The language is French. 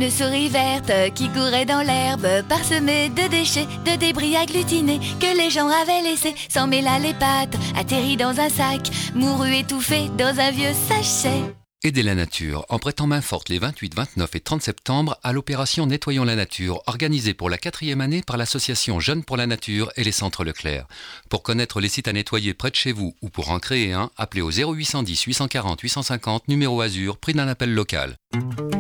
Une souris verte qui courait dans l'herbe, parsemée de déchets, de débris agglutinés que les gens avaient laissés, s'en mêla les pattes, atterrit dans un sac, mourut étouffé dans un vieux sachet. Aidez la nature en prêtant main forte les 28, 29 et 30 septembre à l'opération Nettoyons la nature, organisée pour la 4e année par l'association Jeunes pour la Nature et les Centres Leclerc. Pour connaître les sites à nettoyer près de chez vous ou pour en créer un, appelez au 0810 840 850 numéro Azur, prix d'un appel local.